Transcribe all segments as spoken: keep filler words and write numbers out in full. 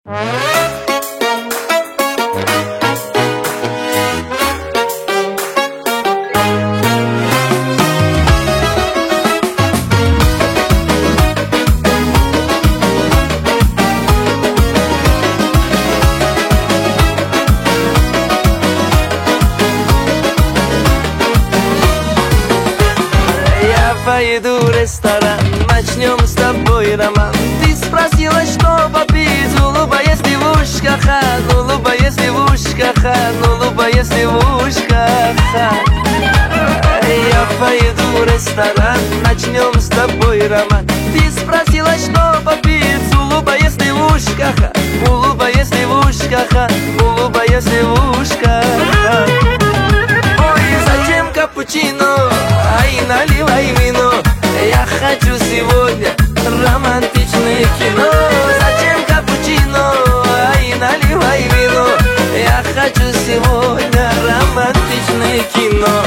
Поеду в ресторан, начнем с тобой роман. Ты спросила, что попить, улыбаясь девушка, ха, улыбаясь девушка, ха, улыбаясь девушка, ха. Я поеду в ресторан, начнем с тобой роман. Ты спросила, что попить, улыбаясь девушка, ха, улыбаясь девушка, ха, улыбаясь девушка, ха. Ой, зачем капучино? Ай, наливай вино. Я хочу сегодня романтичное кино. Зачем капучино? Ай, наливай вино. Я хочу сегодня романтичное кино.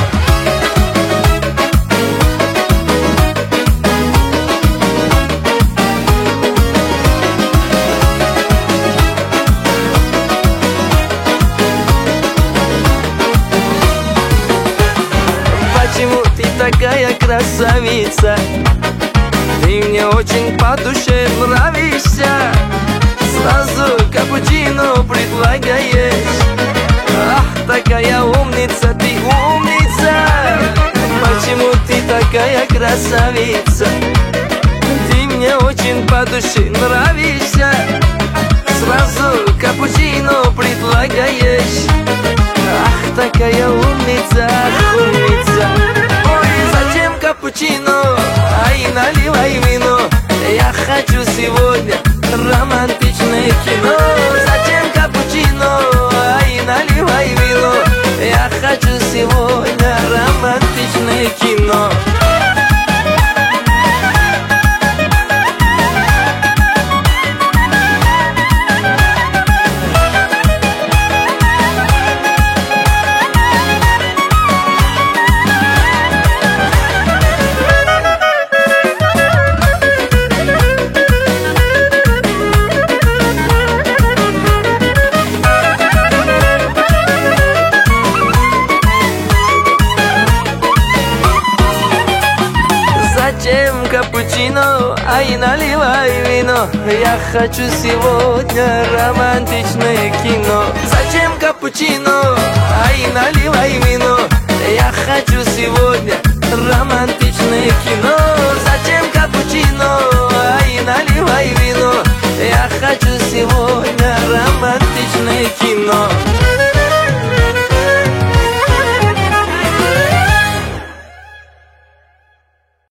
Почему ты такая красавица? Ты мне очень по душе нравишься. Сразу капучино предлагаешь. Ах, такая умница, ты умница. Почему ты такая красавица? Ты мне очень по душе нравишься. Сразу капучино предлагаешь. Ах, такая умница, умница. Ой, зачем капучино? Ай, наливай вино. Я хочу сегодня романтичное кино. Зачем капучино? Ай, наливай вино. Я хочу сегодня романтичное кино. Зачем капучино? Ай, наливай вино. Я хочу сегодня романтичное кино. Зачем капучино? Ай, наливай вино. Я хочу сегодня романтичное кино. Зачем капучино? Ай, наливай вино. Я хочу сегодня